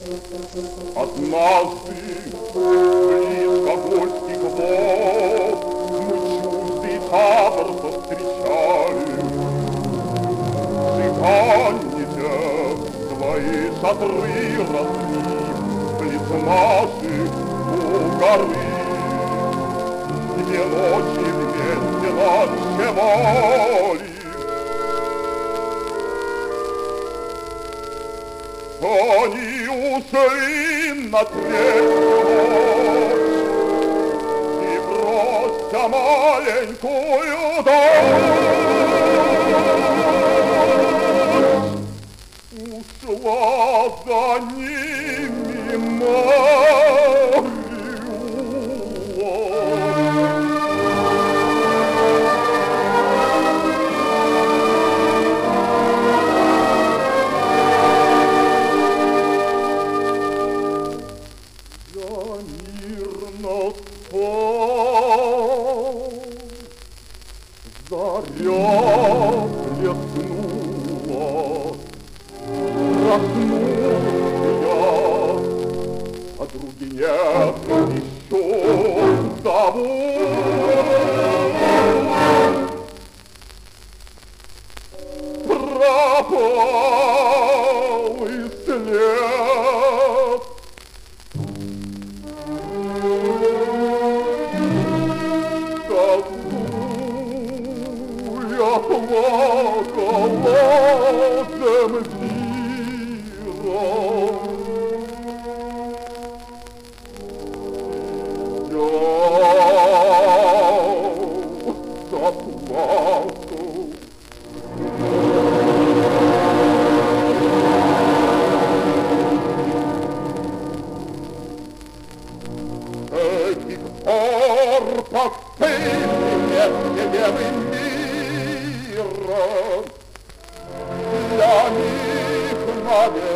Однажды близко гольских вод мы чуждый табор повстречали. Цыганните свои шатры росли близ наших у горы. Две ночи вместе ночевали. Они ушли на третью ночь и, бросья маленькую дочь, ушла за ними заря блеснула, проснулся, подруги нет, еще зовут. Пропал и след. Плакала земля. Я заплакал. Этих пор постыдные неведомый мира для них навек.